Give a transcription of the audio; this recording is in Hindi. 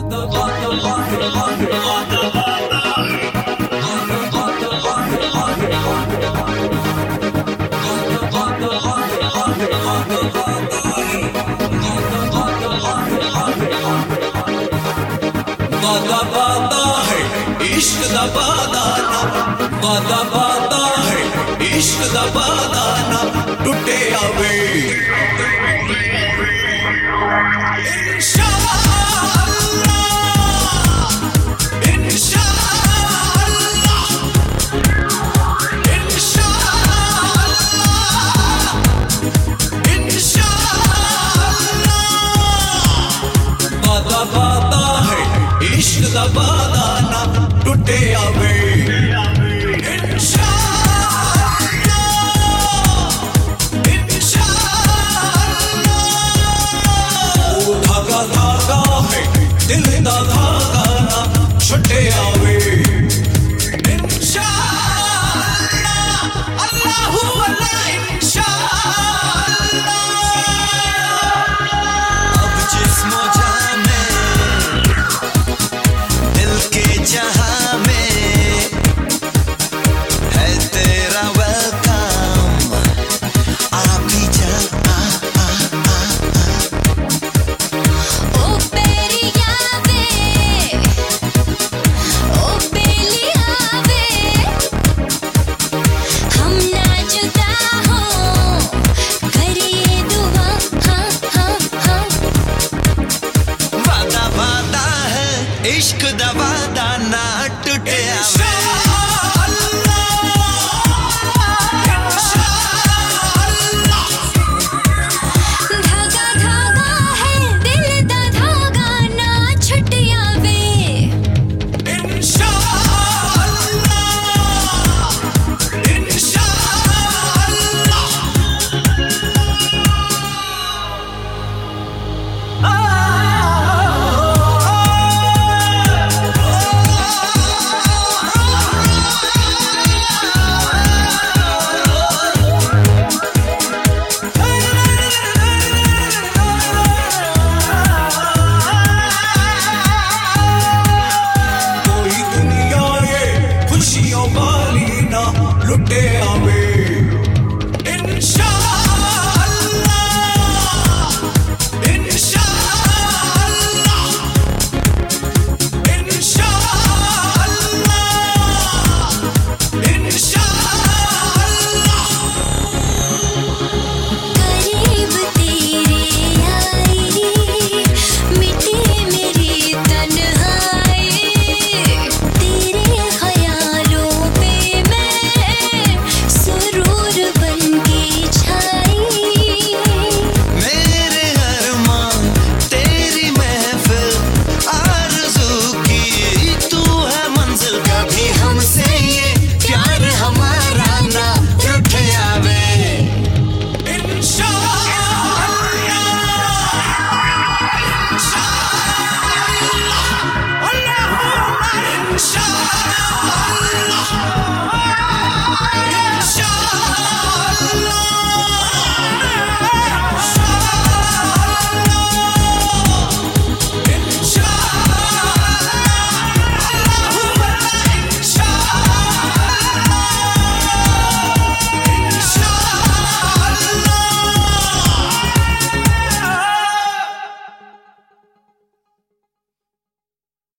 वादा है इश्क दा वादाना, वादा है इश्क दा वादाना टुटे आवे इश्क दा वादाना टुटे आवे धागा धागा है दिल दा धागा ना छुटे आवे अल्लाहु अल्लाह इंशाअल्लाह। अब जिस्मो जान में दिल के जहां में है तेरा वेलकम, आ भी जा ओ बेरिया वे, ओ बेलिया वे, हम ना जुदा हो करिए दुआ, हाँ हाँ हाँ। वादा वादा है इश्क दा वादा